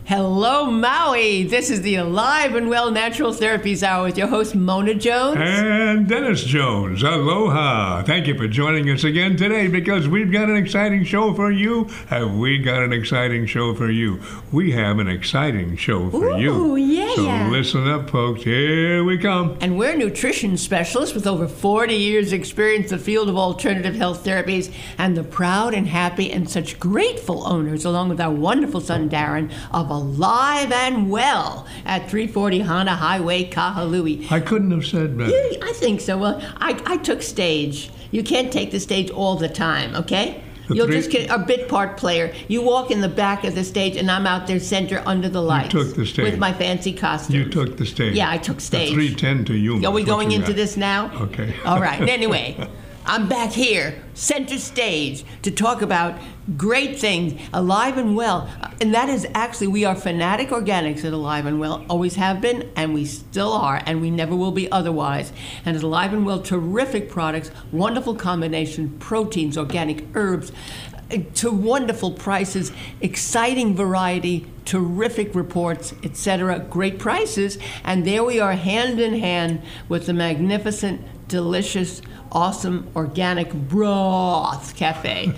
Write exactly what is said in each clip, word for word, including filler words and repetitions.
Hello, Maui. This is the Alive and Well Natural Therapies Hour with your host, Mona Jones. And Dennis Jones. Aloha. Thank you for joining us again today because we've got an exciting show for you. Have we got an exciting show for you? We have an exciting show for Ooh, you. Oh, yeah. So listen up, folks. Here we come. And we're nutrition specialists with over forty years experience in the field of alternative health therapies and the proud and happy and such grateful owners, along with our wonderful son, Darren, of Alive and Well at three forty Hana Highway, Kahului. I couldn't have said better. Yeah, I think so. Well, I, I took stage. You can't take the stage all the time, okay? The You'll three- just get a bit part player. You walk in the back of the stage, and I'm out there center under the lights. took the stage. With my fancy costume. You took the stage. Yeah, I took stage. The three ten to you. Are we is what going you into got. this now? Okay. All right. Anyway, I'm back here, center stage, to talk about great things, Alive and Well. And that is actually, we are fanatic organics at Alive and Well, always have been, and we still are, and we never will be otherwise. And at Alive and Well, terrific products, wonderful combination, proteins, organic herbs, to wonderful prices, exciting variety, terrific reports, et cetera, great prices. And there we are, hand in hand with the magnificent, delicious, awesome organic broth cafe.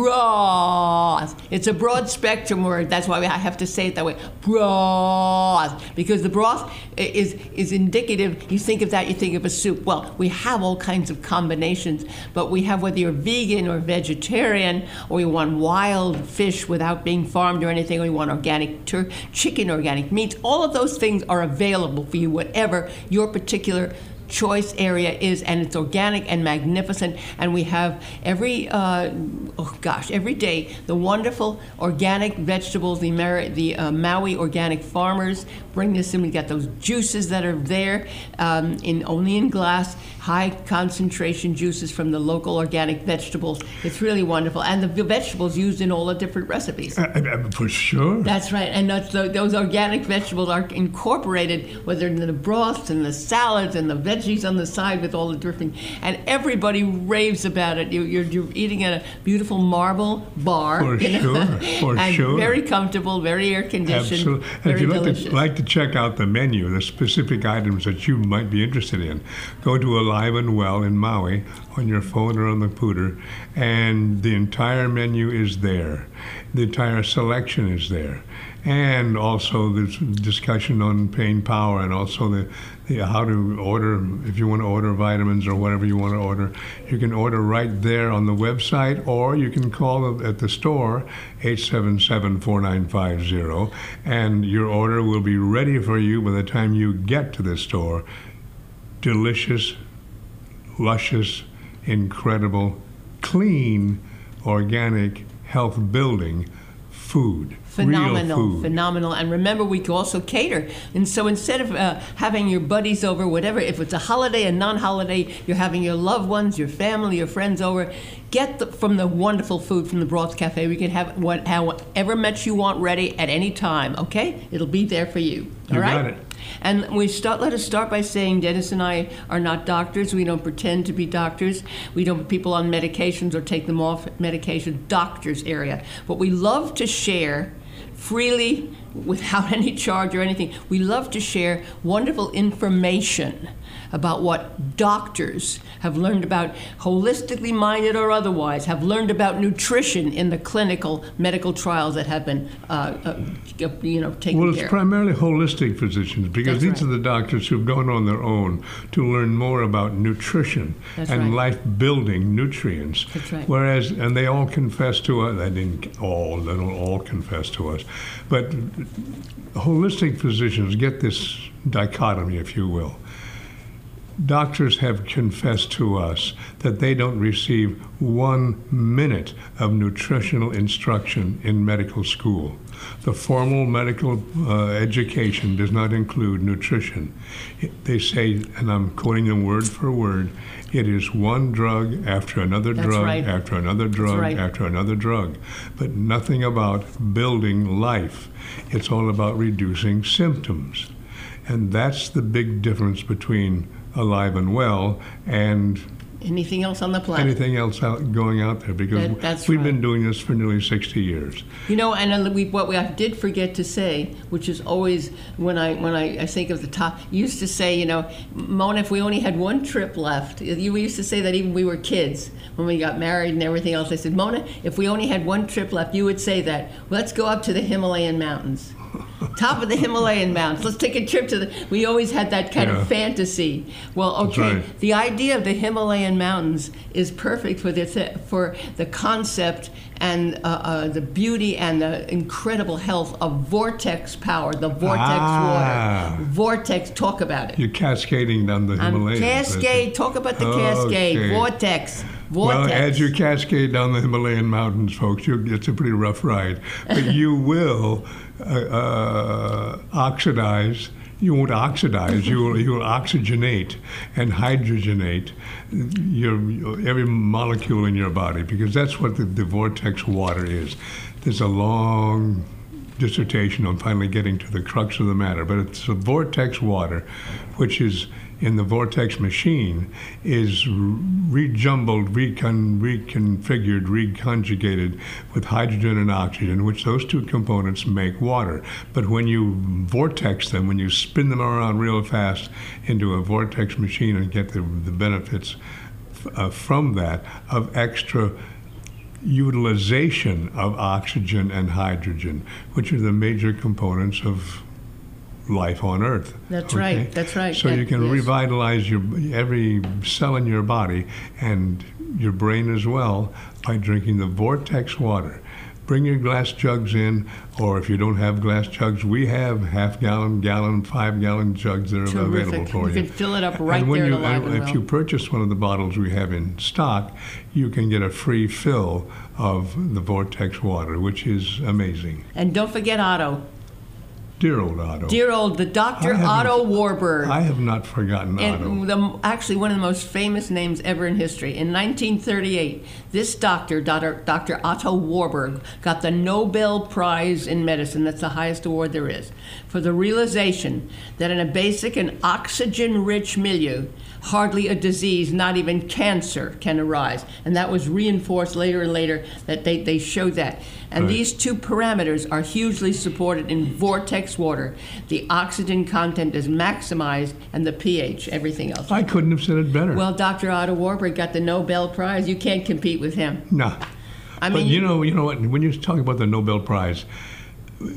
Broth. It's a broad spectrum word. That's why I have to say it that way. Broth. Because the broth is is indicative. You think of that, you think of a soup. Well, we have all kinds of combinations, but we have, whether you're vegan or vegetarian, or you want wild fish without being farmed or anything, or you want organic tur- chicken, organic meats, all of those things are available for you, whatever your particular choice area is, and it's organic and magnificent. And we have every uh, oh gosh every day the wonderful organic vegetables. The Mari- the uh, Maui organic farmers bring this in. We got those juices that are there um, in only in glass, high concentration juices from the local organic vegetables. It's really wonderful, and the vegetables used in all the different recipes. Uh, uh, for sure. That's right, and that's the, those organic vegetables are incorporated, whether in the broths and the salads and the veggies on the side with all the different, and everybody raves about it. You, you're, you're eating at a beautiful marble bar, For you know, sure, for and sure. very comfortable, very air conditioned, Absolutely. And very if you'd like delicious. to, like to check out the menu, the specific items that you might be interested in, go to Alive and Well in Maui on your phone or on the computer, and the entire menu is there. The entire selection is there. And also there's discussion on pain power, and also the, the how to order, if you want to order vitamins or whatever you want to order. You can order right there on the website, or you can call at the store, eight seven seven, four nine five zero, and your order will be ready for you by the time you get to the store. Delicious, luscious, incredible, clean, organic, health-building food. Phenomenal, Real food. phenomenal. And remember, we can also cater. And so instead of uh, having your buddies over, whatever, if it's a holiday, a non-holiday, you're having your loved ones, your family, your friends over, get the, from the wonderful food from the Broth Cafe. We can have what, however much you want ready at any time, okay? It'll be there for you. You all right? got it. And we start. Let us start by saying Dennis and I are not doctors. We don't pretend to be doctors. We don't put people on medications or take them off medication, doctors area. But we love to share freely, without any charge or anything. We love to share wonderful information about what doctors have learned about, holistically minded or otherwise, have learned about nutrition in the clinical medical trials that have been, uh, uh, you know, taken Well, it's care of. primarily holistic physicians, because That's these right. are the doctors who've gone on their own to learn more about nutrition That's and right. life-building nutrients. That's right. Whereas, and they all confess to us, they didn't all, they don't all confess to us, but holistic physicians get this dichotomy, if you will. Doctors have confessed to us that they don't receive one minute of nutritional instruction in medical school. The formal medical uh, education does not include nutrition. It- they say, and I'm quoting them word for word, it is one drug after another That's drug right. after another drug right. after another drug, but nothing about building life. It's all about reducing symptoms. And that's the big difference between Alive and Well and anything else on the planet. anything else out, going out there, because That- that's we've right. been doing this for nearly sixty years. You know, and uh, we, what we, I did forget to say, which is always when I when I, I think of the top, you used to say, you know, Mona, if we only had one trip left, you we used to say that even when we were kids, when we got married and everything else. I said, Mona, if we only had one trip left, you would say that. Let's go up to the Himalayan mountains. Top of the Himalayan mountains. Let's take a trip to the. We always had that kind Yeah. of fantasy. Well, That's okay, right. the idea of the Himalayan mountains is perfect for the for the concept and uh, uh, the beauty and the incredible health of vortex power. The vortex Ah. water. Vortex. Talk about it. You're cascading down the Um, Himalayas. Cascade. Talk about the Cascade. Okay. Vortex. Vortex. Well, as you cascade down the Himalayan mountains, folks, you, it's a pretty rough ride. But you will uh, uh, oxidize. You won't oxidize. You will, you will oxygenate and hydrogenate your, your every molecule in your body, because that's what the, the vortex water is. There's a long dissertation on finally getting to the crux of the matter, but it's the vortex water, which is in the vortex machine, is rejumbled, recon, reconfigured, reconjugated with hydrogen and oxygen, which those two components make water. But when you vortex them, when you spin them around real fast into a vortex machine and get the, the benefits uh, from that of extra utilization of oxygen and hydrogen, which are the major components of life on Earth. That's right. That's right. So That- you can yes. revitalize your every cell in your body and your brain as well by drinking the vortex water. Bring your glass jugs in, or if you don't have glass jugs, we have half gallon, gallon, five gallon jugs that are available Terrific. for You you. can fill it up right and when there you, at Alive and and if Well. you purchase one of the bottles we have in stock, you can get a free fill of the vortex water, which is amazing. And don't forget Otto. Dear old Otto. Dear old, the Doctor I haven't- Otto Warburg. I have not forgotten Otto. And the, actually one of the most famous names ever in history. In nineteen thirty-eight, this doctor, Doctor Doctor Otto Warburg, got the Nobel Prize in Medicine, that's the highest award there is, for the realization that in a basic and oxygen-rich milieu, hardly a disease, not even cancer, can arise. And that was reinforced later and later that they, they showed that. And Right. these two parameters are hugely supported in vortex water. The oxygen content is maximized and the pH, everything else. I couldn't have said it better. Well, Doctor Otto Warburg got the Nobel Prize. You can't compete with him. nah. I But mean, you know, you know what? When you talk about the Nobel Prize, do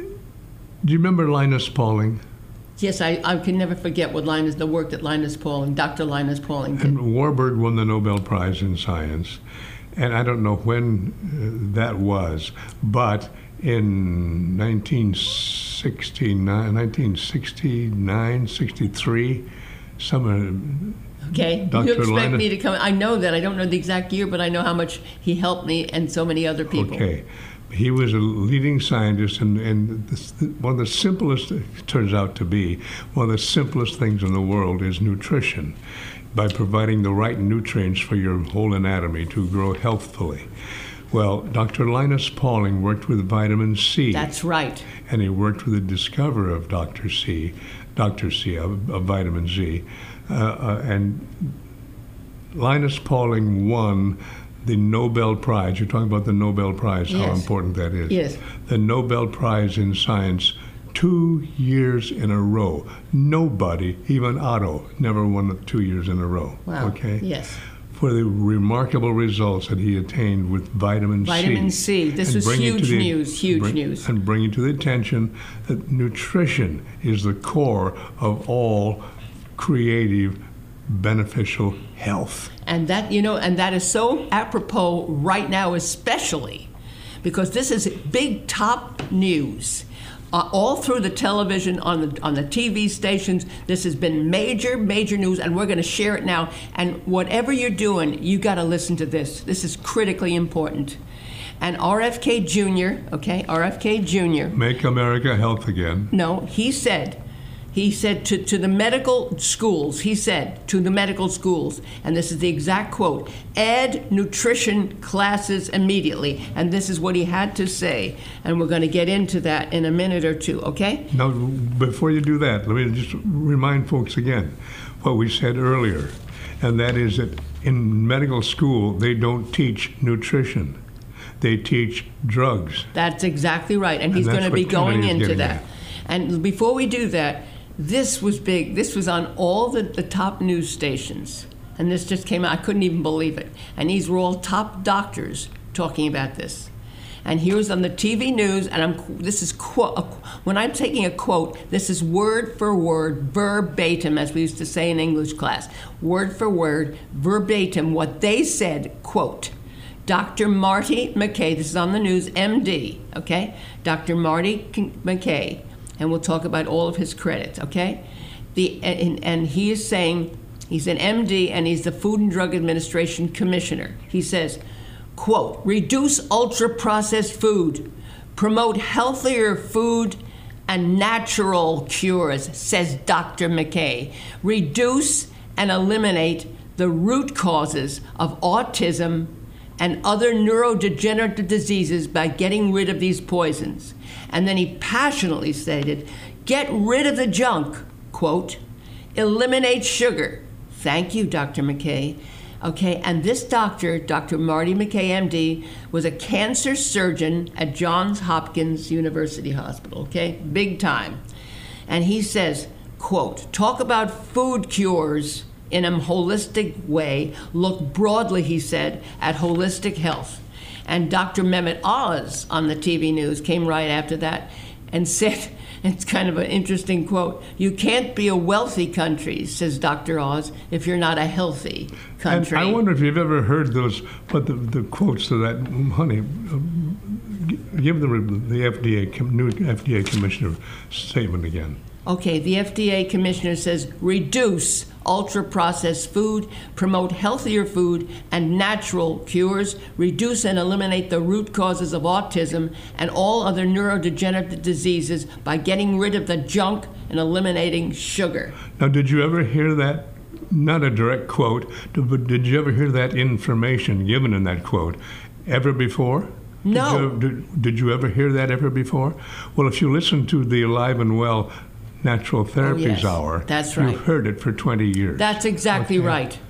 you remember Linus Pauling? yes, I, I can never forget what Linus, the work that Linus Pauling, Doctor Linus Pauling did. And Warburg won the Nobel Prize in Science, and I don't know when uh, that was, but in nineteen sixty-nine, nineteen sixty-nine, sixty-three, some Okay, Doctor you expect Linus- me to come? I know that. I don't know the exact year, but I know how much he helped me and so many other people. Okay. He was a leading scientist, and, and the, one of the simplest, it turns out to be, one of the simplest things in the world is nutrition, by providing the right nutrients for your whole anatomy to grow healthfully. Well, Doctor Linus Pauling worked with vitamin C. That's right. And he worked with the discoverer of Doctor C, Doctor C, of, of vitamin Z. Uh, uh, and Linus Pauling won the Nobel Prize. You're talking about the Nobel Prize, how Yes. important that is. Yes. The Nobel Prize in Science two years in a row. Nobody, even Otto, never won it two years in a row. Wow. Okay? Yes. For the remarkable results that he attained with vitamin, Vitamin C. C. This And was bring it to huge the- news, huge bring- news. And bring it to the attention that nutrition is the core of all creative, beneficial health. And that, you know, and that is so apropos right now, especially because this is big top news. Uh, all through the television, on the on the T V stations, this has been major, major news, and we're going to share it now. And whatever you're doing, you got to listen to this. This is critically important. And R F K Junior, okay, R F K Junior, Make America health again. no, he said, he said to, to the medical schools, he said to the medical schools, and this is the exact quote, add nutrition classes immediately. And this is what he had to say. And we're going to get into that in a minute or two, okay? Now, before you do that, let me just remind folks again what we said earlier. and that is that in medical school, they don't teach nutrition. They teach drugs. That's exactly right, and he's And going to that's be what going Kennedy's into getting that. at. And before we do that, this was big. This was on all the, the top news stations, and this just came out. I couldn't even believe it. And these were all top doctors talking about this. And he was on the T V news, and I'm. This is quote. When I'm taking a quote, this is word for word, verbatim, as we used to say in English class, word for word, verbatim, what they said. Quote. Doctor Marty McKay, this is on the news, M D, okay? Doctor Marty McKay, and we'll talk about all of his credits, okay? The and, and he is saying, he's an M D and he's the Food and Drug Administration Commissioner. He says, quote, reduce ultra-processed food, promote healthier food and natural cures, says Doctor McKay. Reduce and eliminate the root causes of autism and other neurodegenerative diseases by getting rid of these poisons. And then he passionately stated, get rid of the junk, quote, eliminate sugar. Thank you, Doctor McKay. Okay, and this doctor, Doctor Marty McKay, M D, was a cancer surgeon at Johns Hopkins University Hospital, okay, big time. And he says, quote, talk about food cures in a holistic way, look broadly, he said, at holistic health. And Doctor Mehmet Oz on the T V news came right after that and said, it's kind of an interesting quote, you can't be a wealthy country, says Doctor Oz, if you're not a healthy country. And I wonder if you've ever heard those, but the, the quotes to that, honey, give them the F D A, new F D A commissioner statement again. Okay, the F D A commissioner says reduce ultra-processed food, promote healthier food and natural cures, reduce and eliminate the root causes of autism and all other neurodegenerative diseases by getting rid of the junk and eliminating sugar. Now, did you ever hear that? Not a direct quote, but did you ever hear that information given in that quote ever before? No. Did you, did, did you ever hear that ever before? Well, if you listen to the Alive and Well Natural Therapies oh, yes. Hour, that's right. you've heard it for twenty years. That's exactly okay. right.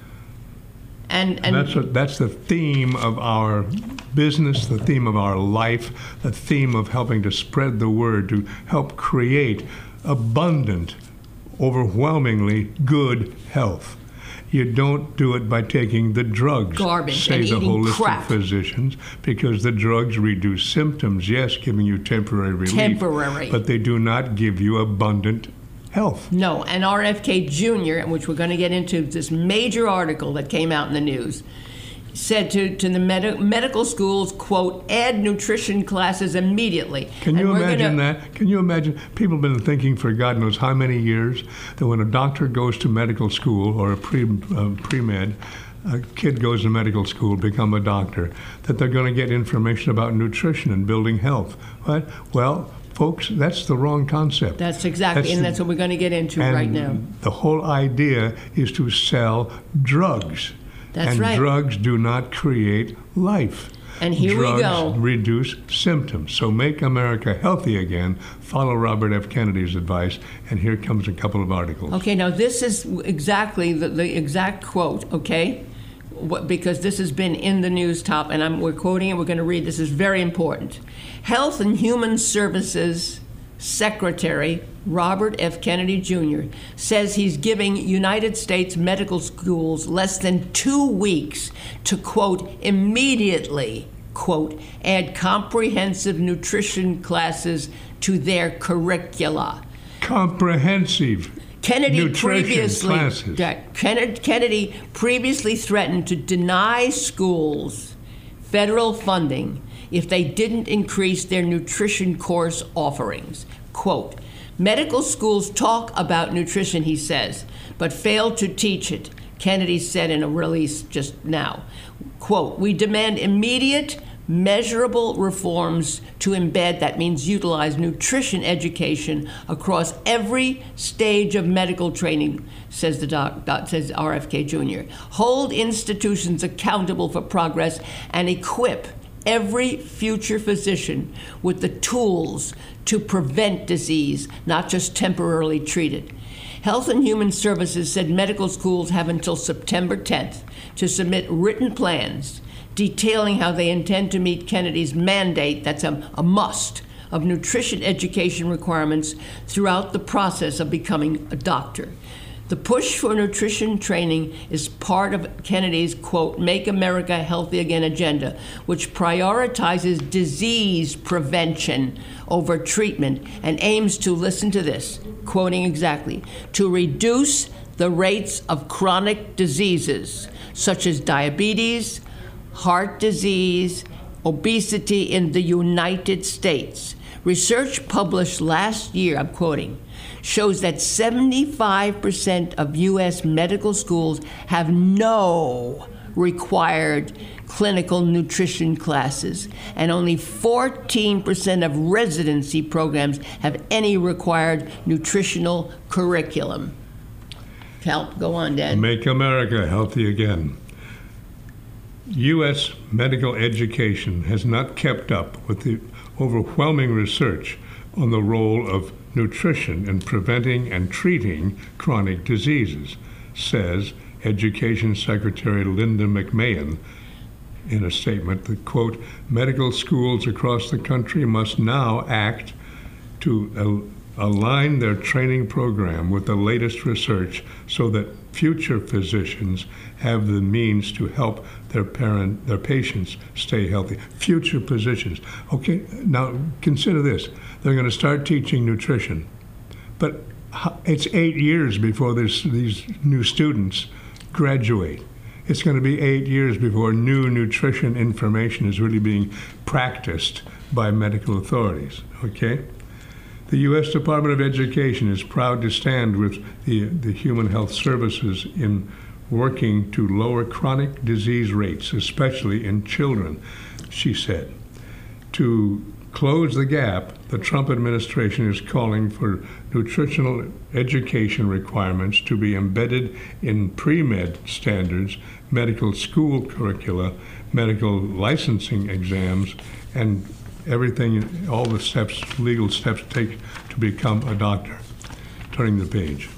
And, and that's what, that's the theme of our business, the theme of our life, the theme of helping to spread the word, to help create abundant, overwhelmingly good health. You don't do it by taking the drugs, garbage say and the eating holistic crap. physicians, because the drugs reduce symptoms, yes, giving you temporary relief, Temporary. but they do not give you abundant health. No, and R F K Junior, which we're going to get into, this major article that came out in the news, said to, to the med- medical schools, quote, add nutrition classes immediately. Can you and imagine gonna, that? Can you imagine? People have been thinking for God knows how many years that when a doctor goes to medical school or a pre, uh, pre-med, a kid goes to medical school, become a doctor, that they're going to get information about nutrition and building health. What? Well, folks, that's the wrong concept. That's exactly, that's and the, that's what we're going to get into and right now. The whole idea is to sell drugs. That's and right. drugs do not create life. And here drugs we go. reduce symptoms. So make America healthy again. Follow Robert F. Kennedy's advice. And here comes a couple of articles. Okay, now this is exactly the, the exact quote, okay? What, because this has been in the news top, and I'm, we're quoting it, we're going to read. This is very important. Health and Human Services Secretary Robert F. Kennedy Junior says he's giving United States medical schools less than two weeks to, quote, immediately, quote, add comprehensive nutrition classes to their curricula. Comprehensive Kennedy nutrition previously classes. Kennedy, Kennedy previously threatened to deny schools federal funding if they didn't increase their nutrition course offerings. Quote, medical schools talk about nutrition, he says, but fail to teach it, Kennedy said in a release just now. Quote, we demand immediate, measurable reforms to embed, that means utilize, nutrition education across every stage of medical training, says the doc, doc says R F K Junior Hold institutions accountable for progress and equip, every future physician with the tools to prevent disease, not just temporarily treat it. Health and Human Services said medical schools have until September tenth to submit written plans detailing how they intend to meet Kennedy's mandate, that's a, a must, of nutrition education requirements throughout the process of becoming a doctor. The push for nutrition training is part of Kennedy's, quote, Make America Healthy Again agenda, which prioritizes disease prevention over treatment and aims to, listen to this, quoting exactly, to reduce the rates of chronic diseases such as diabetes, heart disease, obesity in the United States. Research published last year, I'm quoting, shows that seventy-five percent of U S medical schools have no required clinical nutrition classes, and only fourteen percent of residency programs have any required nutritional curriculum. Cal, go on, Dan. Make America Healthy Again. U S medical education has not kept up with the overwhelming research on the role of nutrition in preventing and treating chronic diseases, says Education Secretary Linda McMahon in a statement that, quote, medical schools across the country must now act to al- align their training program with the latest research so that future physicians have the means to help their parent, their patients stay healthy. Future physicians. Okay, now consider this. They're going to start teaching nutrition, but it's eight years before this, these new students graduate. It's going to be eight years before new nutrition information is really being practiced by medical authorities, okay? The U S Department of Education is proud to stand with the, the Human Health Services in working to lower chronic disease rates, especially in children, she said. To close the gap, the Trump administration is calling for nutritional education requirements to be embedded in pre-med standards, medical school curricula, medical licensing exams, and everything, all the steps, legal steps to take to become a doctor. Turning the page.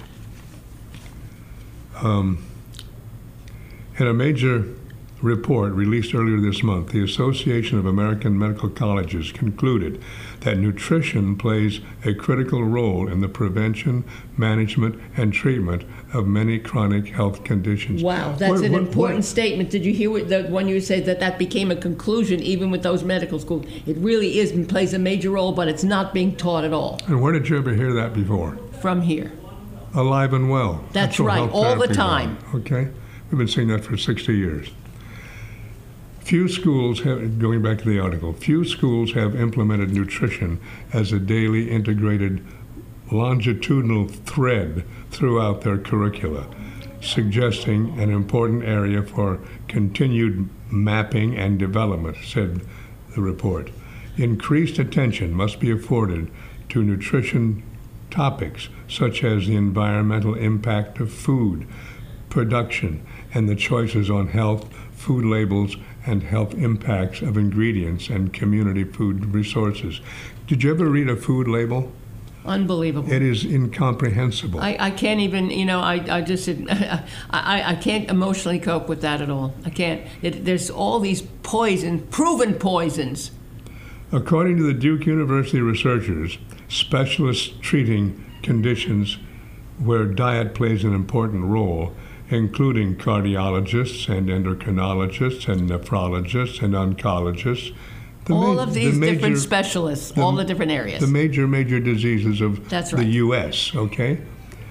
Um, in a major report released earlier this month, the Association of American Medical Colleges concluded that nutrition plays a critical role in the prevention, management, and treatment of many chronic health conditions. Wow, that's What- an what- important what- statement. Did you hear what the one you said that that became a conclusion even with those medical schools? It really is and plays a major role, but it's not being taught at all And where did you ever hear that before? from here. Alive and Well. That's what right, health all the therapy is time. on, okay? We've been saying that for sixty years. Few schools have, going back to the article, few schools have implemented nutrition as a daily integrated longitudinal thread throughout their curricula, suggesting an important area for continued mapping and development, said the report. Increased attention must be afforded to nutrition topics such as the environmental impact of food production and the choices on health, food labels, and health impacts of ingredients and community food resources. Did you ever read a food label? Unbelievable. It is incomprehensible. I, I can't even, you know, I, I just, I, I can't emotionally cope with that at all. I can't. It, there's all these poison, proven poisons. According to the Duke University researchers, specialists treating conditions where diet plays an important role, including cardiologists and endocrinologists and nephrologists and oncologists. The all ma- of these the major, different specialists, the, all the different areas. The major, major diseases of That's the right. U S, okay?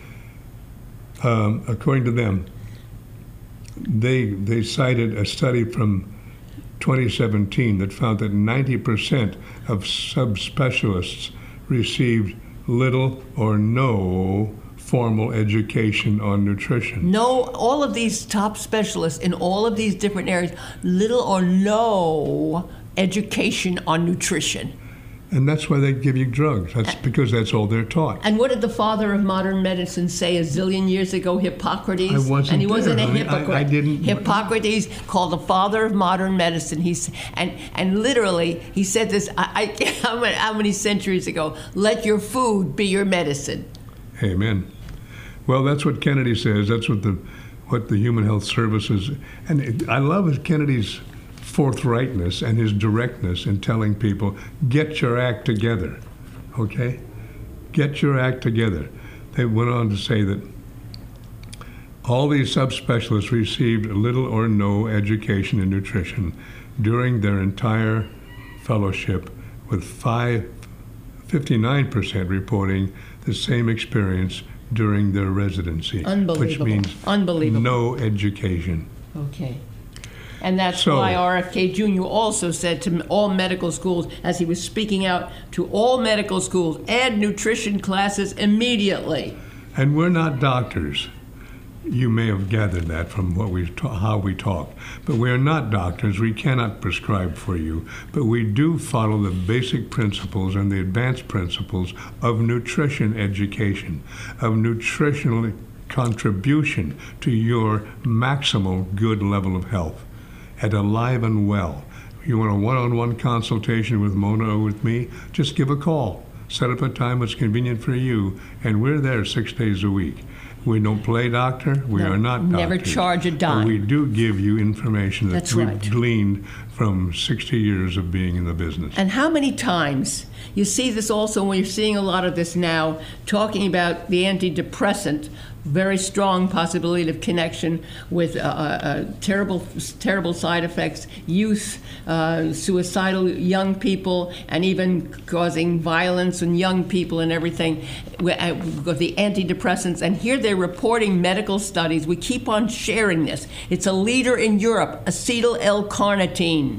Um, according to them, they, they cited a study from twenty seventeen that found that ninety percent of subspecialists received little or no formal education on nutrition. No, all of these top specialists in all of these different areas, little or no education on nutrition. And that's why they give you drugs. That's because that's all they're taught. And what did the father of modern medicine say a zillion years ago? Hippocrates. I wasn't and he wasn't there, a honey. hypocrite. I, I didn't. Hippocrates, called the father of modern medicine. He's and and literally he said this. I, I how, many, how many centuries ago? Let your food be your medicine. Amen. Well, that's what Kennedy says. That's what the what the Human Health Services. And it, I love Kennedy's forthrightness and his directness in telling people, get your act together, okay? Get your act together. They went on to say that all these subspecialists received little or no education in nutrition during their entire fellowship, with five, fifty-nine percent reporting the same experience during their residency, Unbelievable. which means Unbelievable. no education. Okay. And that's So- why R F K Junior also said to all medical schools, as he was speaking out to all medical schools, add nutrition classes immediately. And we're not doctors. You may have gathered that from what we ta- how we talk. But we are not doctors. We cannot prescribe for you. But we do follow the basic principles and the advanced principles of nutrition education, of nutritional contribution to your maximal good level of health at Alive and Well. You want a one-on-one consultation with Mona or with me? Just give a call. Set up a time that's convenient for you, and we're there six days a week. We don't play doctor. We No, are not doctors. never charge a dime. But we do give you information that That's we've right. gleaned from sixty years of being in the business. And how many times you see this also when you're seeing a lot of this now, talking about the antidepressant, very strong possibility of connection with uh, uh, terrible, terrible side effects, youth, uh, suicidal young people, and even causing violence in young people and everything. We- uh, We've got the antidepressants, and here they're reporting medical studies. We keep on sharing this. It's a leader in Europe, acetyl L-carnitine.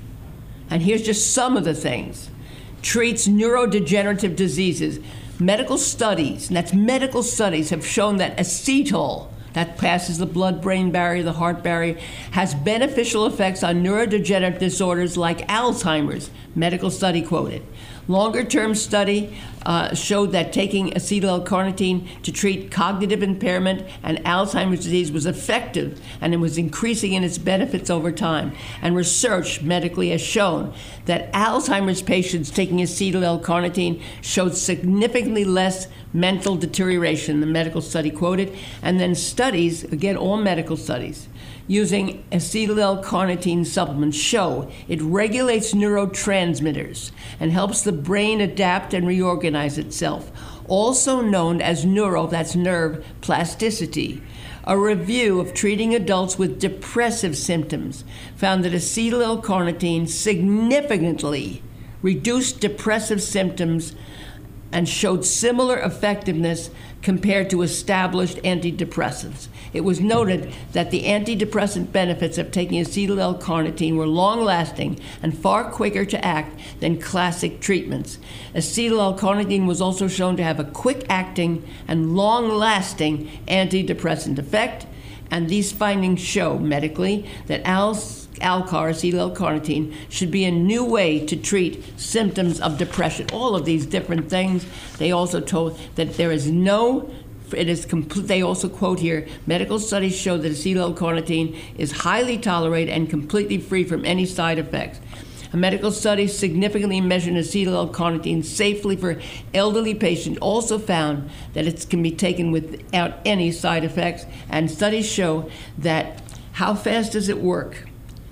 And here's just some of the things. Treats neurodegenerative diseases. Medical studies, and that's medical studies, have shown that acetyl, that passes the blood-brain barrier, the heart barrier, has beneficial effects on neurodegenerative disorders like Alzheimer's. Medical study quoted. Longer-term study uh, showed that taking acetyl L-carnitine to treat cognitive impairment and Alzheimer's disease was effective, and it was increasing in its benefits over time. And research medically has shown that Alzheimer's patients taking acetyl L-carnitine showed significantly less mental deterioration, the medical study quoted. And then studies, again, all medical studies, using acetyl L-carnitine supplements show it regulates neurotransmitters and helps the brain adapt and reorganize itself, also known as neuro, that's nerve, plasticity. A review of treating adults with depressive symptoms found that acetyl L-carnitine significantly reduced depressive symptoms and showed similar effectiveness compared to established antidepressants. It was noted that the antidepressant benefits of taking acetyl L-carnitine were long-lasting and far quicker to act than classic treatments. Acetyl L-carnitine was also shown to have a quick-acting and long-lasting antidepressant effect, and these findings show medically that Al Alcar, acetyl L-carnitine, should be a new way to treat symptoms of depression. All of these different things. They also told that there is no, it is complete, they also quote here, medical studies show that acetyl L-carnitine is highly tolerated and completely free from any side effects. A medical study significantly measured acetyl L-carnitine safely for elderly patients also found that it can be taken without any side effects, and studies show that how fast does it work?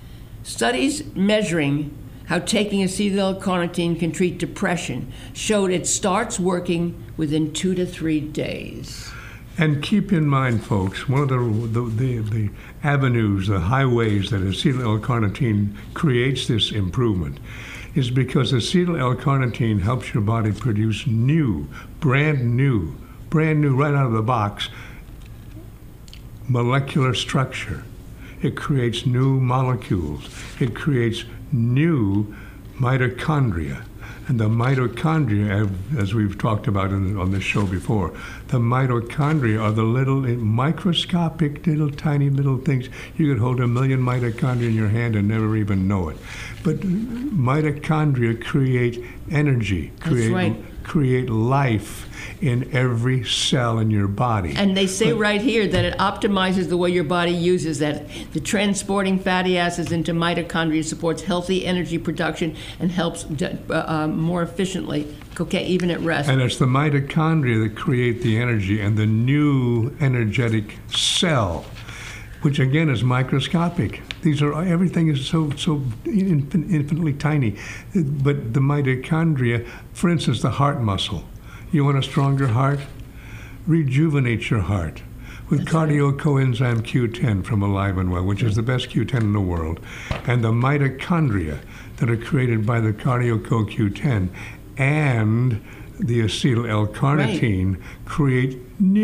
Studies measuring how taking acetyl L-carnitine can treat depression showed it starts working within two to three days. And keep in mind, folks, one of the, the, the, the avenues, the highways that acetyl L-carnitine creates this improvement is because acetyl L-carnitine helps your body produce new, brand new, brand new, right out of the box, molecular structure. It creates new molecules. It creates new mitochondria. And the mitochondria, as we've talked about in, on this show before, the mitochondria are the little microscopic, little tiny little things. You could hold a million mitochondria in your hand and never even know it. But mitochondria create energy, create, right. create life in every cell in your body. And they say but, right here that it optimizes the way your body uses that. The transporting fatty acids into mitochondria supports healthy energy production and helps uh, uh, more efficiently, okay, even at rest. And it's the mitochondria that create the energy and the new energetic cell, which again is microscopic. These are, everything is so so infin, infinitely tiny. But the mitochondria, for instance, the heart muscle. You want a stronger heart? Rejuvenate your heart with That's cardio right. coenzyme Q ten from Alive and Well, which is the best Q ten in the world. And the mitochondria that are created by the cardio co Q ten and the acetyl L-carnitine right. create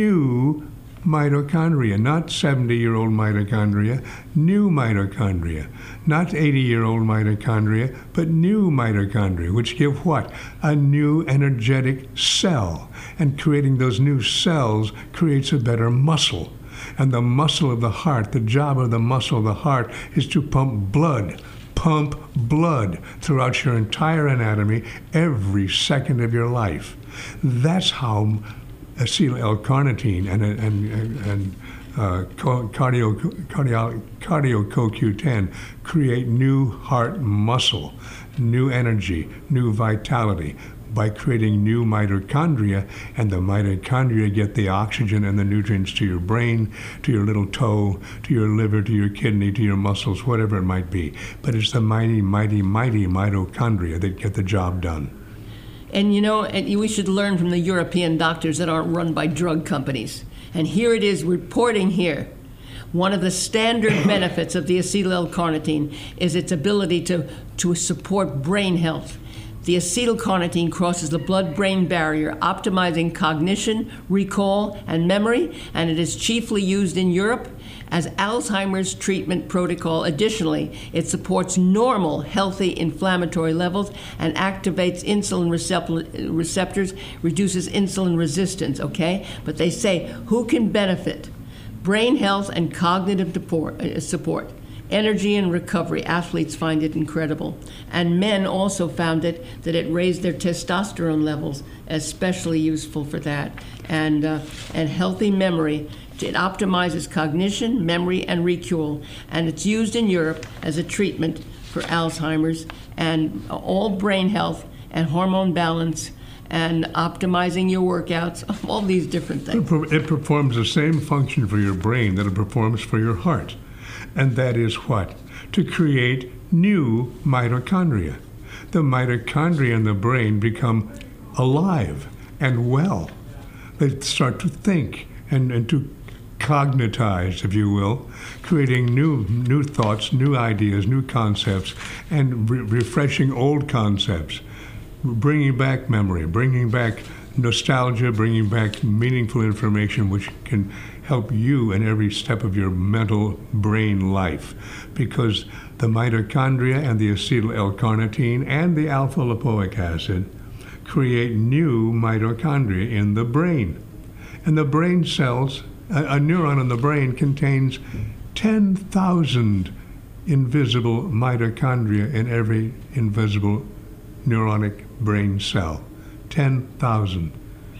new mitochondria, not seventy-year-old mitochondria, new mitochondria, not eighty-year-old mitochondria, but new mitochondria, which give what? A new energetic cell. And creating those new cells creates a better muscle. And the muscle of the heart, the job of the muscle of the heart is to pump blood. Pump blood throughout your entire anatomy every second of your life. That's how acetyl L-carnitine and, and, and, and uh, cardio, cardio, cardio co Q ten create new heart muscle, new energy, new vitality by creating new mitochondria, and the mitochondria get the oxygen and the nutrients to your brain, to your little toe, to your liver, to your kidney, to your muscles, whatever it might be. But it's the mighty, mighty, mighty mitochondria that get the job done. And you know, and we should learn from the European doctors that aren't run by drug companies. And here it is reporting here. One of the standard benefits of the acetyl L-carnitine is its ability to, to support brain health. The acetyl-carnitine crosses the blood-brain barrier, optimizing cognition, recall, and memory, and it is chiefly used in Europe as Alzheimer's treatment protocol. Additionally, it supports normal, healthy inflammatory levels and activates insulin recept- receptors, reduces insulin resistance, okay? But they say, who can benefit? Brain health and cognitive support. Energy and recovery. Athletes find it incredible. And men also found it, that it raised their testosterone levels, especially useful for that. And, uh, and healthy memory. It optimizes cognition, memory, and recall. And it's used in Europe as a treatment for Alzheimer's and all brain health and hormone balance and optimizing your workouts, all these different things. It performs the same function for your brain that it performs for your heart. And that is what? To create new mitochondria. The mitochondria in the brain become alive and well. They start to think and, and to cognitize, if you will, creating new new thoughts, new ideas, new concepts, and re- refreshing old concepts, bringing back memory, bringing back nostalgia, bringing back meaningful information which can help you in every step of your mental brain life, because the mitochondria and the acetyl L-carnitine and the alpha-lipoic acid create new mitochondria in the brain. And the brain cells, a, a neuron in the brain contains ten thousand invisible mitochondria in every invisible neuronic brain cell. ten thousand.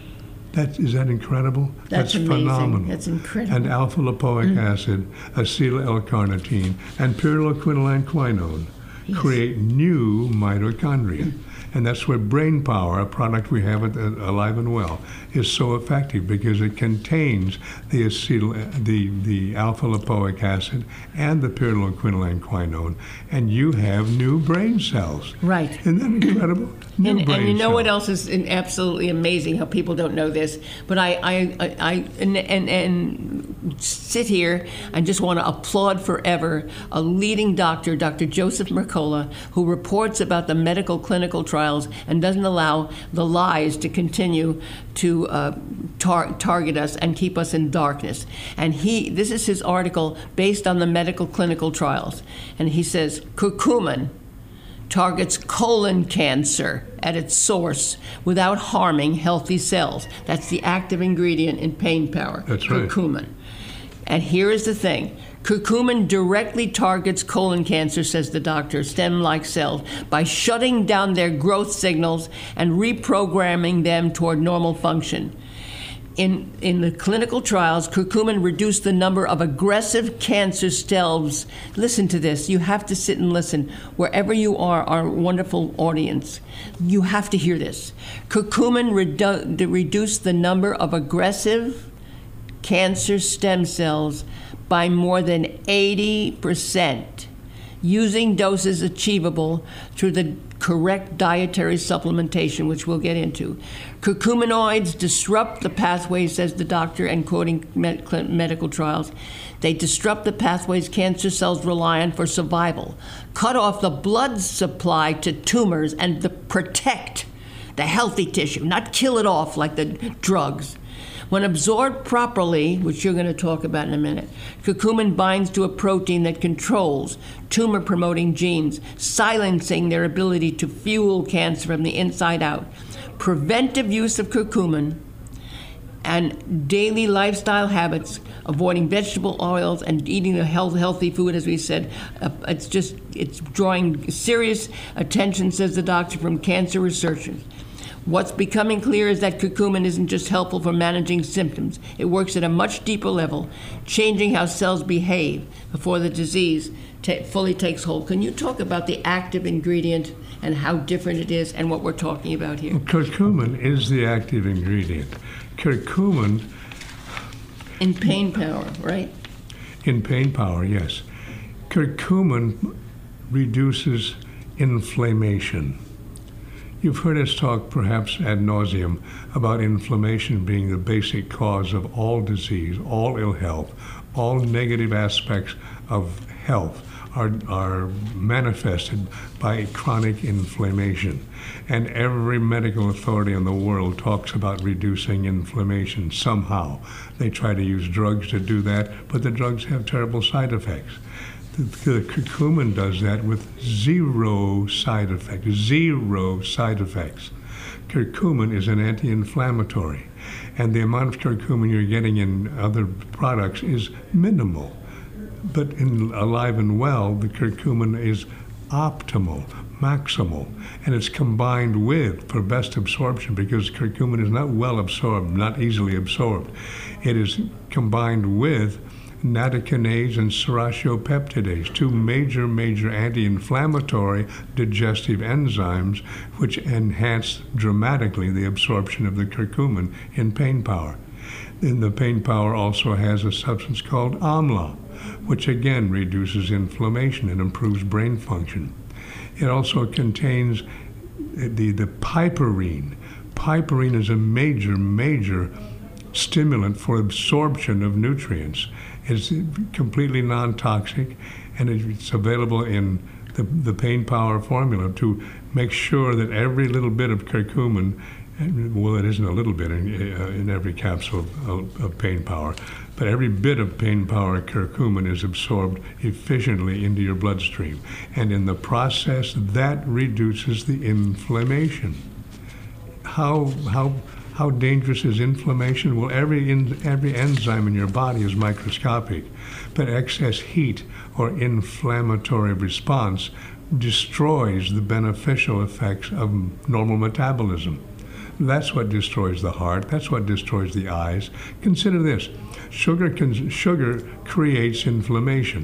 That, is that incredible? That's, That's amazing. phenomenal. That's incredible. And alpha-lipoic mm. acid, acetyl L-carnitine, and pyrroloquinoline quinone yes. create new mitochondria. Mm. And that's where Brain Power, a product we have at Alive and Well, is so effective, because it contains the acetyl, the, the alpha-lipoic acid and the pyrroloquinoline quinone, and you have new brain cells. Right. Isn't that incredible? New and, brain and you know cells. what else is absolutely amazing, how people don't know this, but I, I, I, I and, and, and sit here and just want to applaud forever a leading doctor, Doctor Joseph Mercola, who reports about the medical clinical trials and doesn't allow the lies to continue to uh, tar- target us and keep us in darkness. And he, this is his article based on the medical clinical trials. And he says, curcumin, targets colon cancer at its source without harming healthy cells. That's the active ingredient in Pain Power. That's right. Curcumin. And here is the thing. Curcumin directly targets colon cancer, says the doctor, stem-like cells, by shutting down their growth signals and reprogramming them toward normal function. In, in the clinical trials, curcumin reduced the number of aggressive cancer cells. Listen to this. You have to sit and listen. Wherever you are, our wonderful audience, you have to hear this. Curcumin redu- reduced the number of aggressive cancer stem cells by more than eighty percent, using doses achievable through the correct dietary supplementation, which we'll get into. Curcuminoids disrupt the pathways, says the doctor, and quoting med- medical trials, they disrupt the pathways cancer cells rely on for survival, cut off the blood supply to tumors, and the protect the healthy tissue, not kill it off like the drugs. When absorbed properly, which you're going to talk about in a minute, curcumin binds to a protein that controls tumor-promoting genes, silencing their ability to fuel cancer from the inside out. Preventive use of curcumin and daily lifestyle habits, avoiding vegetable oils and eating a health, healthy food, as we said, uh, it's just, it's drawing serious attention, says the doctor, from cancer researchers. What's becoming clear is that curcumin isn't just helpful for managing symptoms. It works at a much deeper level, changing how cells behave before the disease ta- fully takes hold. Can you talk about the active ingredient and how different it is and what we're talking about here? Curcumin is the active ingredient. Curcumin... In Pain Power, right? In Pain Power, yes. Curcumin reduces inflammation. You've heard us talk, perhaps ad nauseum, about inflammation being the basic cause of all disease, all ill health, all negative aspects of health are, are manifested by chronic inflammation. And every medical authority in the world talks about reducing inflammation somehow. They try to use drugs to do that, but the drugs have terrible side effects. The, the curcumin does that with zero side effects, zero side effects. Curcumin is an anti-inflammatory, and the amount of curcumin you're getting in other products is minimal. But in Alive and Well, the curcumin is optimal, maximal, and it's combined with, for best absorption, because curcumin is not well absorbed, not easily absorbed. It is combined with nattokinase and serratiopeptidase, two major, major anti-inflammatory digestive enzymes which enhance dramatically the absorption of the curcumin in Pain Power. Then the Pain Power also has a substance called amla, which again reduces inflammation and improves brain function. It also contains the, the piperine. Piperine is a major, major stimulant for absorption of nutrients. It's completely non-toxic, and it's available in the, the Pain Power formula to make sure that every little bit of curcumin, well, it isn't a little bit in, uh, in every capsule of, of Pain Power, but every bit of Pain Power curcumin is absorbed efficiently into your bloodstream. And in the process, that reduces the inflammation. How, how, how dangerous is inflammation? Well, every, in, every enzyme in your body is microscopic, but excess heat or inflammatory response destroys the beneficial effects of normal metabolism. That's what destroys the heart. That's what destroys the eyes. Consider this. Sugar, can, sugar creates inflammation.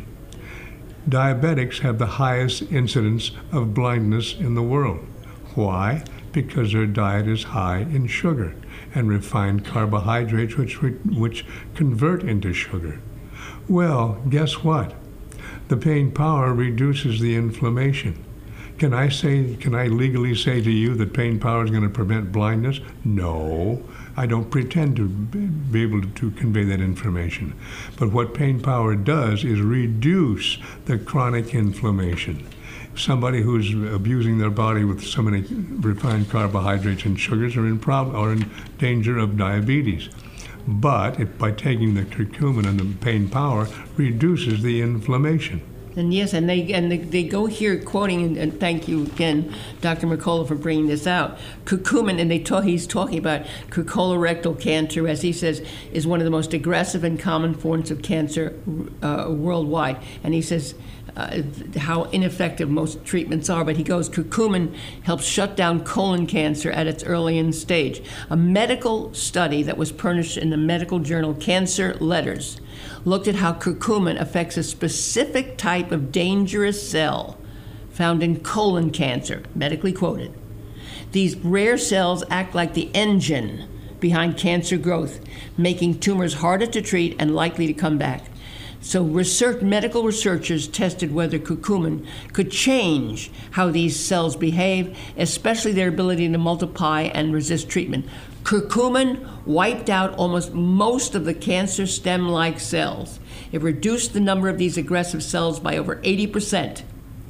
Diabetics have the highest incidence of blindness in the world. Why? Because their diet is high in sugar and refined carbohydrates, which, which convert into sugar. Well, guess what? The Pain Power reduces the inflammation. Can I say, can I legally say to you that Pain Power is going to prevent blindness? No, I don't pretend to be able to convey that information. But what Pain Power does is reduce the chronic inflammation. Somebody who's abusing their body with so many refined carbohydrates and sugars are in prob- are in danger of diabetes. But if by taking the curcumin and the Pain Power reduces the inflammation. And yes, and they and they, they go here quoting, and, and thank you again, Doctor Mercola, for bringing this out. Curcumin, and they talk, he's talking about colorectal cancer, as he says, is one of the most aggressive and common forms of cancer uh, worldwide. And he says uh, how ineffective most treatments are, but he goes, curcumin helps shut down colon cancer at its earliest stage. A medical study that was published in the medical journal Cancer Letters looked at how curcumin affects a specific type of dangerous cell found in colon cancer, medically quoted. These rare cells act like the engine behind cancer growth, making tumors harder to treat and likely to come back. So research, medical researchers tested whether curcumin could change how these cells behave, especially their ability to multiply and resist treatment. Curcumin wiped out almost most of the cancer stem-like cells. It reduced the number of these aggressive cells by over eighty percent.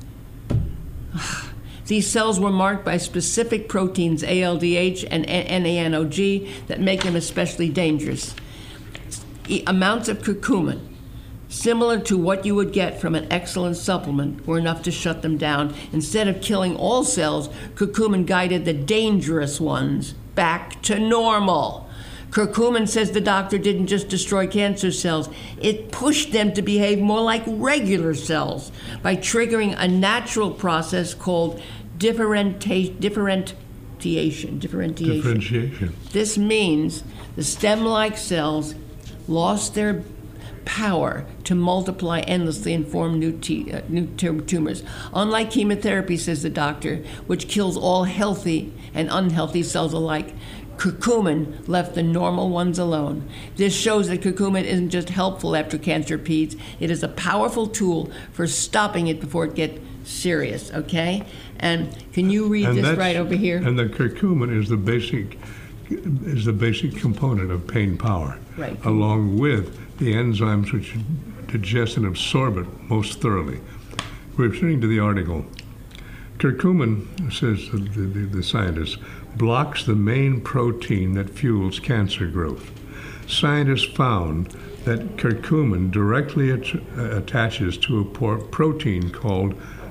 These cells were marked by specific proteins, A L D H and N A N O G, that make them especially dangerous. E- amounts of curcumin, similar to what you would get from an excellent supplement, were enough to shut them down. Instead of killing all cells, curcumin guided the dangerous ones back to normal. Curcumin, says the doctor, didn't just destroy cancer cells, it pushed them to behave more like regular cells by triggering a natural process called differenti- differentiation. Differentiation. Differentiation. This means the stem-like cells lost their power to multiply endlessly and form new, t- uh, new t- tumors. Unlike chemotherapy, says the doctor, which kills all healthy and unhealthy cells alike, curcumin left the normal ones alone. This shows that curcumin isn't just helpful after cancer peaks, it is a powerful tool for stopping it before it gets serious, okay? And can you read And this that's- right over here? And the curcumin is the basic is the basic component of pain power, Right. along with the enzymes which digest and absorb it most thoroughly. Returning to the article, curcumin, says the, the, the scientist, blocks the main protein that fuels cancer growth. Scientists found that curcumin directly at, uh, attaches to a por- protein called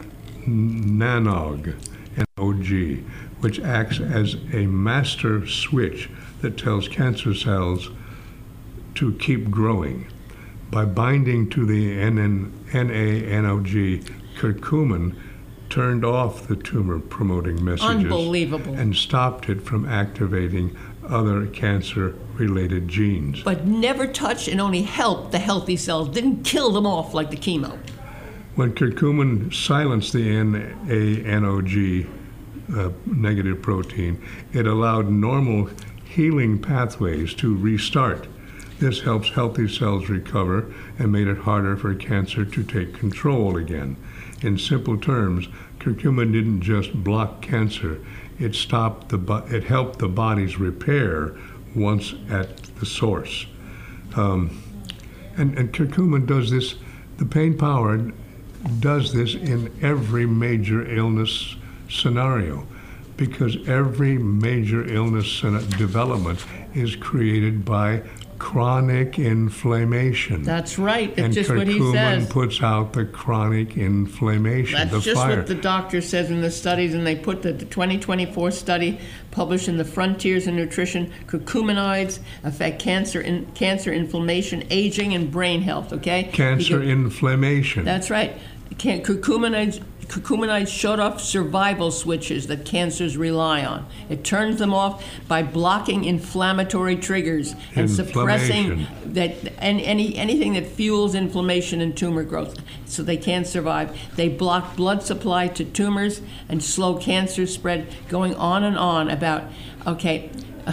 nanog, N O G, which acts as a master switch that tells cancer cells to keep growing. By binding to the N A N O G, curcumin turned off the tumor-promoting messages Unbelievable. and stopped it from activating other cancer-related genes. But never touched and only helped the healthy cells, didn't kill them off like the chemo. When curcumin silenced the N A N O G uh, negative protein, it allowed normal healing pathways to restart. This helps healthy cells recover and made it harder for cancer to take control again. In simple terms, curcumin didn't just block cancer, it stopped the bo- it helped the body's repair once at the source. Um, and, and curcumin does this, the pain power does this in every major illness scenario, because every major illness scena- development is created by chronic inflammation. That's right. It's and just what he says. curcumin puts out the chronic inflammation, That's the just fire. what the doctor says in the studies, and they put the, the twenty twenty-four study published in the Frontiers in Nutrition. Curcuminoids affect cancer, in, cancer, inflammation, aging, and brain health. Okay. Cancer Because- inflammation. That's right. Can, curcuminoids, curcuminoids shut off survival switches that cancers rely on. It turns them off by blocking inflammatory triggers and suppressing Inflammation. that and any anything that fuels inflammation and tumor growth, so they can't survive. They block blood supply to tumors and slow cancer spread. Going on and on about okay.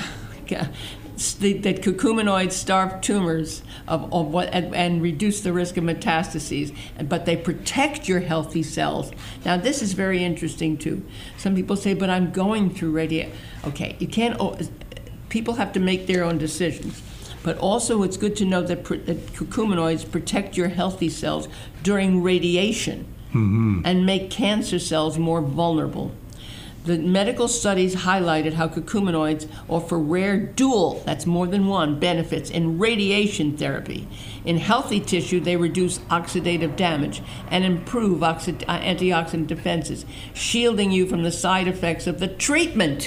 That curcuminoids starve tumors of, of what and, and reduce the risk of metastases, but they protect your healthy cells. Now, this is very interesting too. Some people say, "But I'm going through radio." Okay, you can't. People have to make their own decisions. But also, it's good to know that, that curcuminoids protect your healthy cells during radiation Mm-hmm. and make cancer cells more vulnerable. The medical studies highlighted how curcuminoids offer rare dual, that's more than one, benefits in radiation therapy. In healthy tissue, they reduce oxidative damage and improve oxid- uh, antioxidant defenses, shielding you from the side effects of the treatment.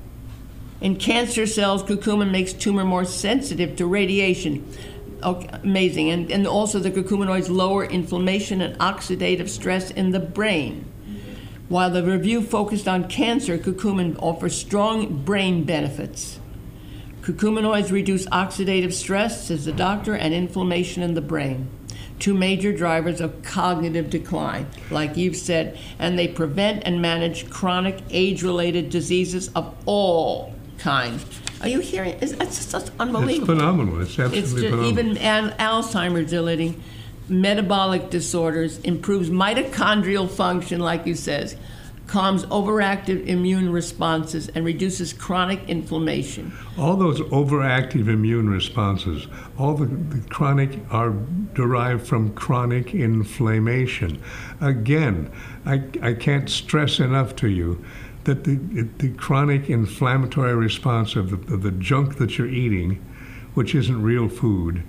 In cancer cells, curcumin makes tumor more sensitive to radiation. Okay, amazing. And, and also the curcuminoids lower inflammation and oxidative stress in the brain. While the review focused on cancer, curcumin offers strong brain benefits. Curcuminoids reduce oxidative stress, says the doctor, and inflammation in the brain, two major drivers of cognitive decline, like you've said, and they prevent and manage chronic age-related diseases of all kinds. Are you hearing? It's, it's just unbelievable. It's phenomenal. It's absolutely it's just, phenomenal. Even al- Alzheimer's dilating, metabolic disorders, improves mitochondrial function, like you says, calms overactive immune responses, and reduces chronic inflammation. All those overactive immune responses, all the, the chronic are derived from chronic inflammation. Again, I, I can't stress enough to you that the, the chronic inflammatory response of the, of the junk that you're eating, which isn't real food,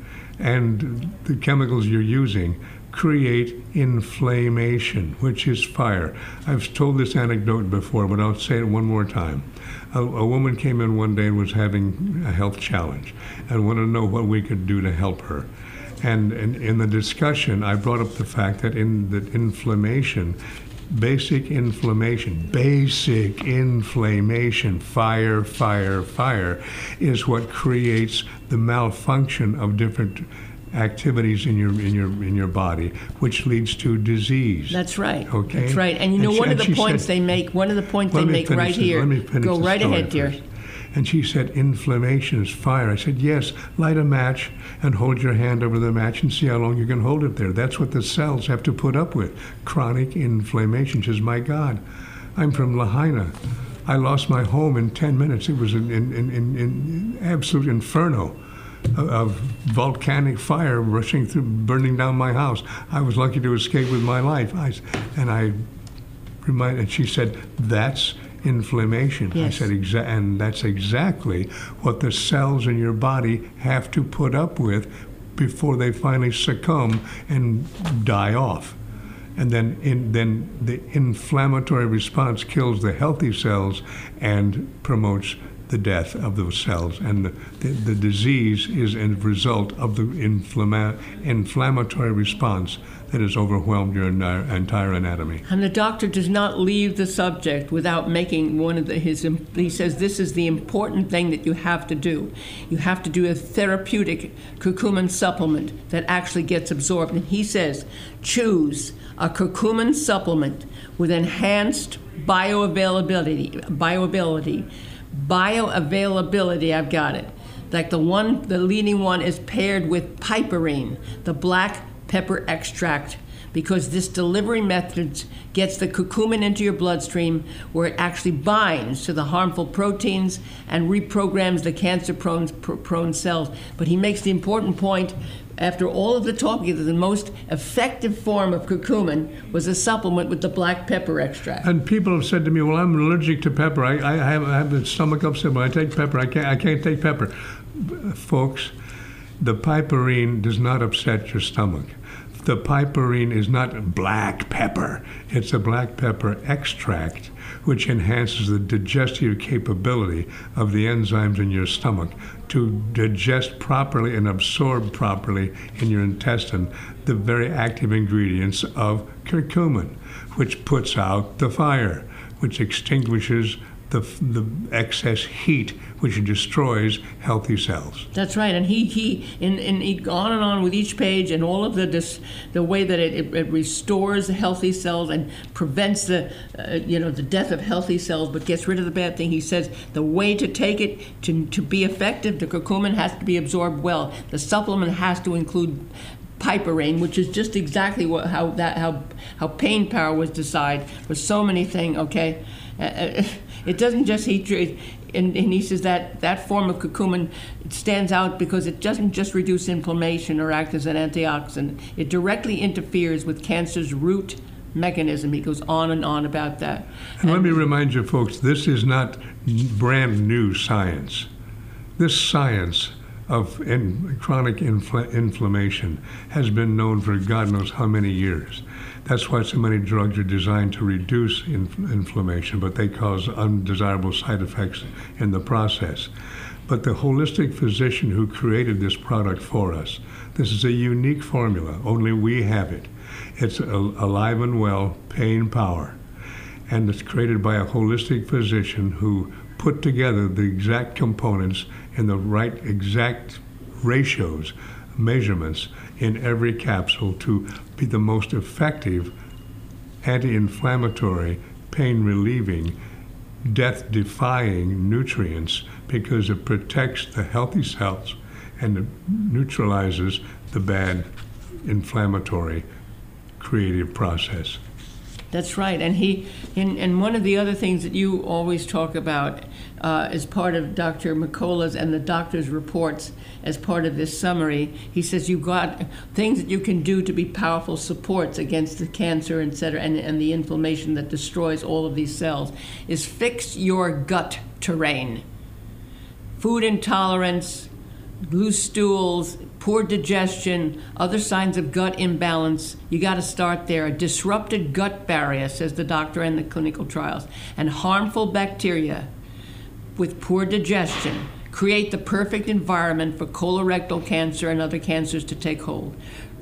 and the chemicals you're using create inflammation, which is fire. I've told this anecdote before, but I'll say it one more time. A, a woman came in one day and was having a health challenge and wanted to know what we could do to help her. And, and in the discussion, I brought up the fact that in the inflammation, basic inflammation, basic inflammation, fire, fire, fire, is what creates the malfunction of different activities in your in your in your body, which leads to disease. That's right. Okay. That's right. And you know, and she, one of the points said, they make, one of the points they make right it. here. Let me finish Go the right story ahead, dear. first. And she said, inflammation is fire. I said, yes, light a match and hold your hand over the match and see how long you can hold it there. That's what the cells have to put up with, chronic inflammation. She says, my God, I'm from Lahaina. I lost my home in ten minutes. It was an in, in, in, in absolute inferno of volcanic fire rushing through, burning down my house. I was lucky to escape with my life. I, and I reminded, and she said, that's inflammation. Yes. I said, exa- and that's exactly what the cells in your body have to put up with before they finally succumb and die off. And then, in, then the inflammatory response kills the healthy cells and promotes the death of those cells. And the, the, the disease is a result of the inflama- inflammatory response that has overwhelmed your entire anatomy. And the doctor does not leave the subject without making one of the, his, he says this is the important thing that you have to do. You have to do a therapeutic curcumin supplement that actually gets absorbed. And he says, choose a curcumin supplement with enhanced bioavailability, bioavailability, bioavailability, I've got it. Like the one, the leading one is paired with piperine, the black pepper extract, because this delivery method gets the curcumin into your bloodstream where it actually binds to the harmful proteins and reprograms the cancer-prone prone cells. But he makes the important point, after all of the talking, that the most effective form of curcumin was a supplement with the black pepper extract. And people have said to me, well, I'm allergic to pepper. I, I, have, I have the stomach upset when I take pepper. I can't, I can't take pepper. Folks, the piperine does not upset your stomach. The piperine is not black pepper. It's a black pepper extract, which enhances the digestive capability of the enzymes in your stomach to digest properly and absorb properly in your intestine the very active ingredients of curcumin, which puts out the fire, which extinguishes the, the excess heat, which destroys healthy cells. That's right, and he he in in he, on and on with each page, and all of the this, the way that it, it, it restores the healthy cells and prevents the uh, you know the death of healthy cells, but gets rid of the bad thing. He says the way to take it to to be effective, the curcumin has to be absorbed well. The supplement has to include piperine, which is just exactly what how that how how Pain Power was decided for so many things. Okay, uh, it doesn't just he. And, and he says that that form of curcumin stands out because it doesn't just reduce inflammation or act as an antioxidant. It directly interferes with cancer's root mechanism. He goes on and on about that. And let me remind you folks, this is not brand new science. This science of in, chronic infl- inflammation has been known for God knows how many years. That's why so many drugs are designed to reduce inf- inflammation, but they cause undesirable side effects in the process. But the holistic physician who created this product for us, this is a unique formula, only we have it. It's a, Alive and Well Pain Power, and it's created by a holistic physician who put together the exact components in the right exact ratios, measurements in every capsule to be the most effective anti-inflammatory, pain-relieving, death-defying nutrients, because it protects the healthy cells and it neutralizes the bad inflammatory creative process. That's right. And he, and, and one of the other things that you always talk about uh, as part of Doctor McCullough's and the doctor's reports, as part of this summary, he says you've got things that you can do to be powerful supports against the cancer, et cetera, and, and the inflammation that destroys all of these cells, is fix your gut terrain. Food intolerance, loose stools, poor digestion, other signs of gut imbalance, you got to start there. A disrupted gut barrier, says the doctor in the clinical trials, and harmful bacteria with poor digestion create the perfect environment for colorectal cancer and other cancers to take hold.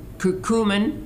Curcumin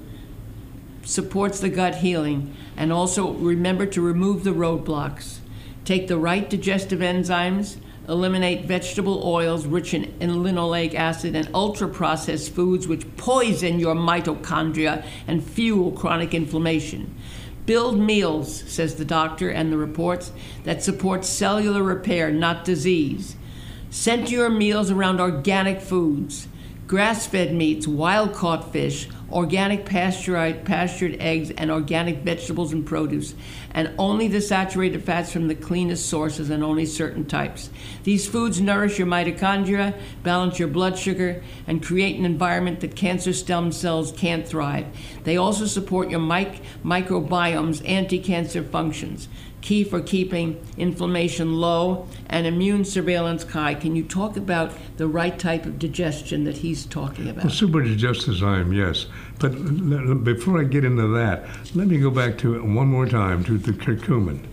supports the gut healing, and also remember to remove the roadblocks. Take the right digestive enzymes, eliminate vegetable oils rich in, in linoleic acid and ultra-processed foods which poison your mitochondria and fuel chronic inflammation. Build meals, says the doctor and the reports, that support cellular repair, not disease. Center your meals around organic foods, grass-fed meats, wild-caught fish, organic pastured, pastured eggs, and organic vegetables and produce, and only the saturated fats from the cleanest sources and only certain types. These foods nourish your mitochondria, balance your blood sugar, and create an environment that cancer stem cells can't thrive. They also support your mic- microbiome's anti-cancer functions, key for keeping inflammation low and immune surveillance high. Can you talk about the right type of digestion that he's talking about? Well, super digestive, yes. But l- l- before I get into that, let me go back to it one more time to the curcumin.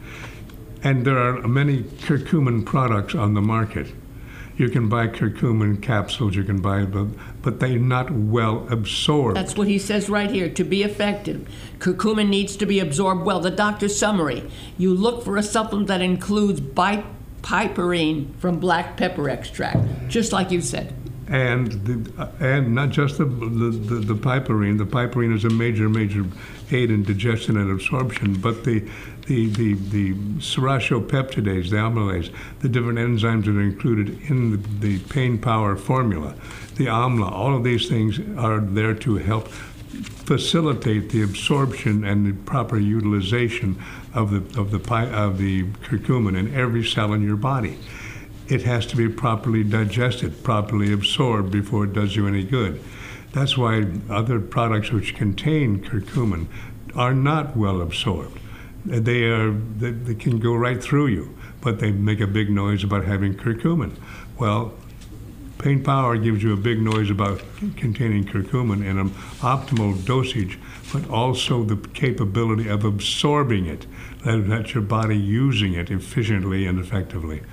And there are many curcumin products on the market. You can buy curcumin capsules, you can buy them, but they're not well absorbed. That's what he says right here. To be effective, curcumin needs to be absorbed well. The doctor's summary, you look for a supplement that includes bi- piperine from black pepper extract, just like you said. And the, and not just the, the, the, the piperine. The piperine is a major, major aid in digestion and absorption, but the the, the, the serratiopeptidase, the amylase, the different enzymes that are included in the, the pain power formula, the amla, all of these things are there to help facilitate the absorption and the proper utilization of the of the of the curcumin in every cell in your body. It has to be properly digested, properly absorbed before it does you any good. That's why other products which contain curcumin are not well absorbed. They are they, they can go right through you, but they make a big noise about having curcumin. Well, Pain Power gives you a big noise about containing curcumin in an optimal dosage, but also the capability of absorbing it, that that's your body using it efficiently and effectively.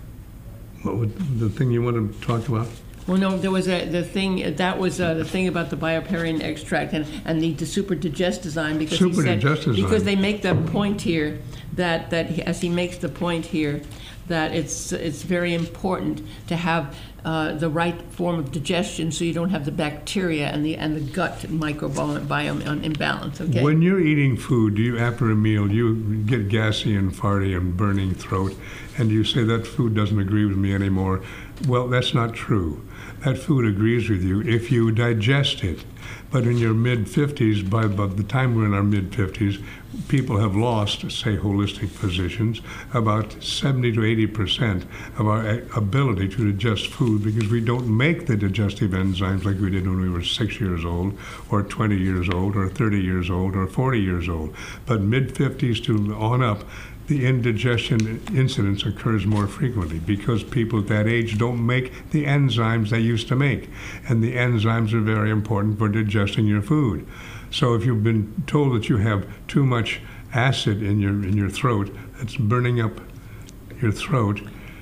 What would the thing you want to talk about? Well, no, there was a the thing that was uh, the thing about the bioperine extract and, and the, the super digestizyme, because Super he said digestizyme. because they make the point here that that he, as he makes the point here that it's it's very important to have uh, the right form of digestion so you don't have the bacteria and the and the gut microbiome on imbalance. Okay. When you're eating food, do you after a meal you get gassy and farty and burning throat, and you say that food doesn't agree with me anymore? Well, that's not true. That food agrees with you if you digest it. But in your mid fifties, by, by the time we're in our mid fifties, people have lost, say, holistic physicians, about seventy to eighty percent of our ability to digest food because we don't make the digestive enzymes like we did when we were six years old, or twenty years old, or thirty years old, or forty years old. But mid fifties to on up, the indigestion incidence occurs more frequently because people at that age don't make the enzymes they used to make. And the enzymes are very important for digesting your food. So if you've been told that you have too much acid in your in your throat, that's burning up your throat,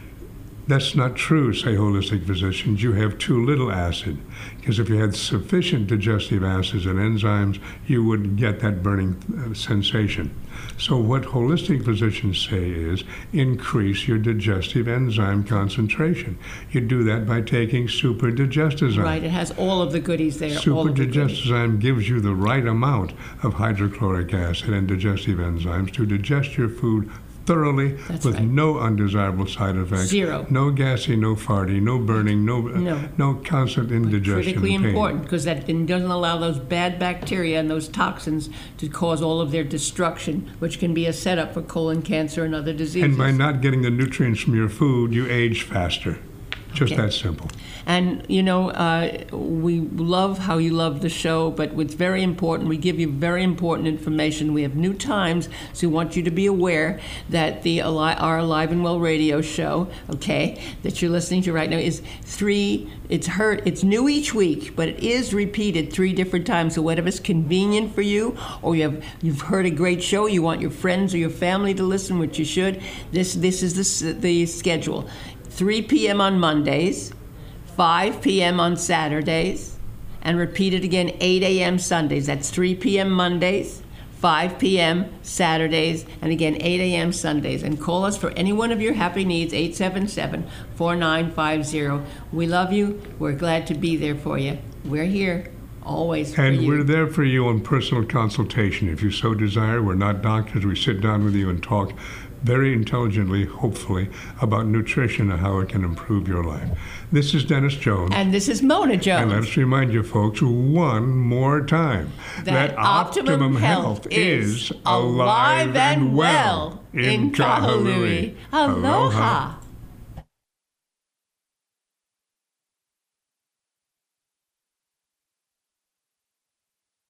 that's not true, say holistic physicians. You have too little acid. Because if you had sufficient digestive acids and enzymes, you would get that burning uh, sensation. So what holistic physicians say is increase your digestive enzyme concentration. You do that by taking Super Digestizyme. Right, it has all of the goodies there. Super Digestizyme gives you the right amount of hydrochloric acid and digestive enzymes to digest your food thoroughly. That's with right. No undesirable side effects. Zero. No gassy, no farty, no burning, no no, no constant indigestion. Critically pain. important because that doesn't allow those bad bacteria and those toxins to cause all of their destruction, which can be a setup for colon cancer and other diseases. And by not getting the nutrients from your food, you age faster. Just okay. that simple. And, you know, uh, we love how you love the show, but it's very important. We give you very important information. We have new times, so we want you to be aware that the our Alive and Well radio show, okay, that you're listening to right now is three, it's heard, it's new each week, but it is repeated three different times. So whatever's convenient for you, or you have, you've heard a great show, you want your friends or your family to listen, which you should, this, this is the, the schedule. three p.m. on Mondays, five p.m. on Saturdays, and repeat it again eight a.m. Sundays. That's three p.m. Mondays, five p.m. Saturdays, and again eight a.m. Sundays. And call us for any one of your happy needs, eight seven seven, four nine five zero. We love you. We're glad to be there for you. We're here. Always for and you. We're there for you on personal consultation. If you so desire, we're not doctors. We sit down with you and talk very intelligently, hopefully, about nutrition and how it can improve your life. This is Dennis Jones. And this is Mona Jones. And let's remind you folks one more time that, that Optimum, Optimum Health, Health is alive and well in Kahului. Aloha. Aloha.